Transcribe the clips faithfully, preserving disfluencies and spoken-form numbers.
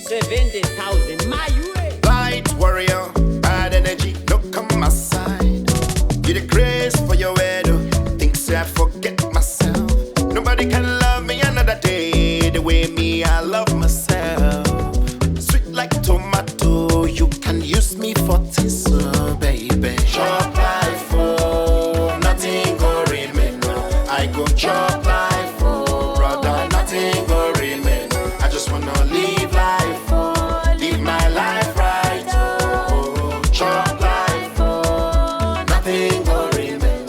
seventy thousand. My way. Light warrior, bad energy, look on my side. Get a grace for your head. Think say I forget myself. Nobody can love me another day the way me I love myself. Sweet like tomato, you can use me for tissue, baby. Chop life, oh, nothing go remain. I go chop life, oh, brother, nothing go remain. I just wanna live life, oh, live my life right, oh, chop life, oh, nothing go remain.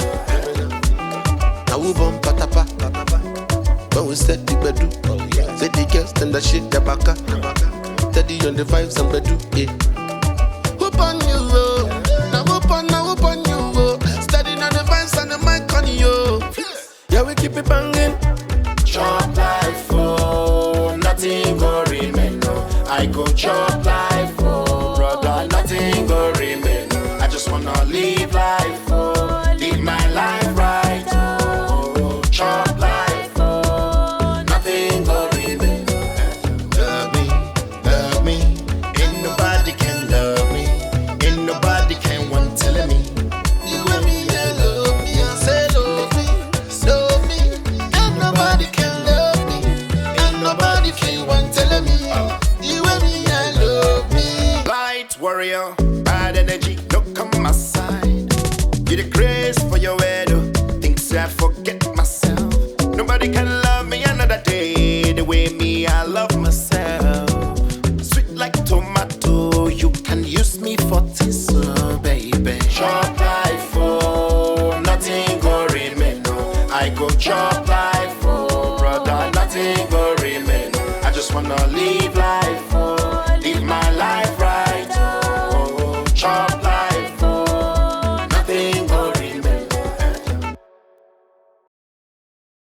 Now we bump patapa, but we set the bedu. Say the girls and the shit the baka. Steady on the vibes and bedu, yeah. Whoop on you, oh. Now whoop on, now whoop on you, oh. Steady on the vibes and the mic on you. Yeah, we keep it banging. Chop life, oh, nothing go remain. No. I go chop life, oh, brother, nothing go remain. I just wanna live life, oh, live my life right, oh, chop life, oh, nothing go remain. Love me, love me, ain't nobody can love me, ain't nobody can want telling me. You and me, I love me, I say love me, love me. Ain't nobody can love me, ain't nobody can want telling me. You and me, I love me. Light warrior, bad energy, look on my side. Get a grace for your head. Think say I forget myself. Nobody can love me another day the way me I love myself. Sweet like tomato, you can use me for tissue, baby. Chop life, oh, nothing go remain. No. I go chop life, oh, brother, nothing go remain. I just wanna live life, oh, live my life right, oh, chop life.